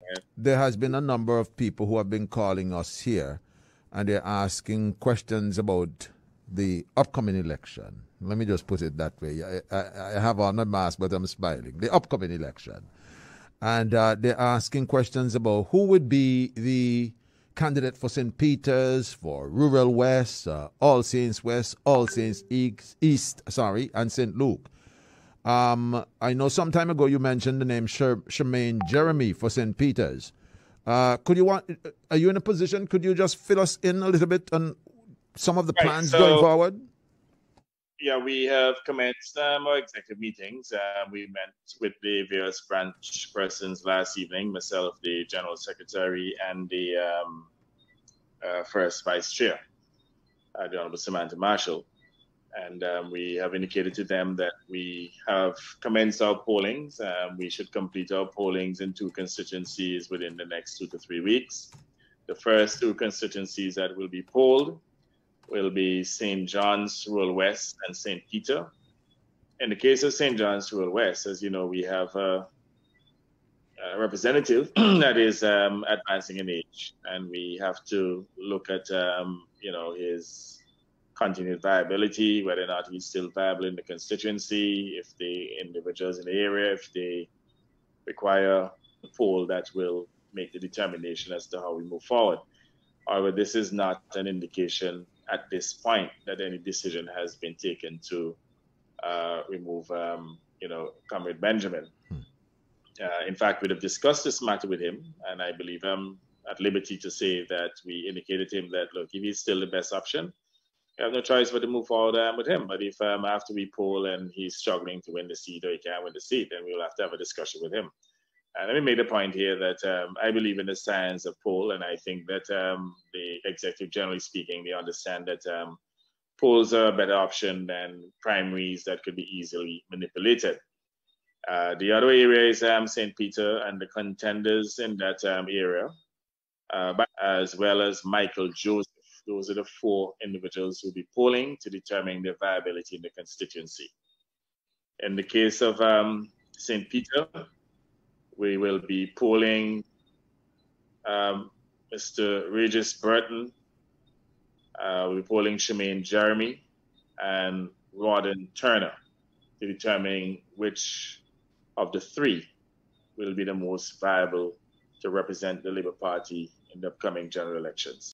there has been a number of people who have been calling us here, and they're asking questions about the upcoming election. Let me just put it that way. I have on my mask, but I'm smiling. The upcoming election. And they're asking questions about who would be the candidate for St. Peter's, for Rural West, All Saints West, All Saints East, and St. Luke. I know some time ago you mentioned the name Shemaine Jeremy for St. Peter's. Are you in a position, could you just fill us in a little bit on some of the plans going forward? Yeah, we have commenced our executive meetings. We met with the various branch persons last evening, myself, the General Secretary, and the first Vice Chair, the Honorable Samantha Marshall. And we have indicated to them that we have commenced our pollings. We should complete our pollings in 2 constituencies within the next 2 to 3 weeks. The first 2 constituencies that will be polled will be St. John's Rural West and St. Peter. In the case of St. John's Rural West, as you know, we have a representative that is advancing in age, and we have to look at his continued viability, whether or not he's still viable in the constituency, if the individuals in the area, if they require a poll that will make the determination as to how we move forward. However, this is not an indication at this point that any decision has been taken to remove, Comrade Benjamin. In fact, we'd have discussed this matter with him, and I believe I'm at liberty to say that we indicated to him that, look, if he's still the best option, we have no choice but to move forward with him. But if after we poll and he's struggling to win the seat or he can't win the seat, then we'll have to have a discussion with him. Let me make the point here that I believe in the science of poll, and I think that the executive, generally speaking, they understand that polls are a better option than primaries that could be easily manipulated. The other area is St. Peter and the contenders in that area, as well as Michael Joseph. Those are the 4 individuals who will be polling to determine their viability in the constituency. In the case of St. Peter, we will be polling Mr. Regis Burton. We'll be polling Shemaine Jeremy and Rawdon Turner to determine which of the 3 will be the most viable to represent the Labour Party in the upcoming general elections.